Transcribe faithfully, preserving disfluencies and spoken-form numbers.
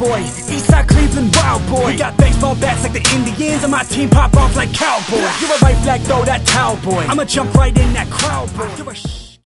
boy, Eastside Cleveland wild boy. We got baseball bats like the Indians, and my team pop off like cowboys. You're a right flag, throw that towel boy, I'ma jump right in that crowd boy. You're a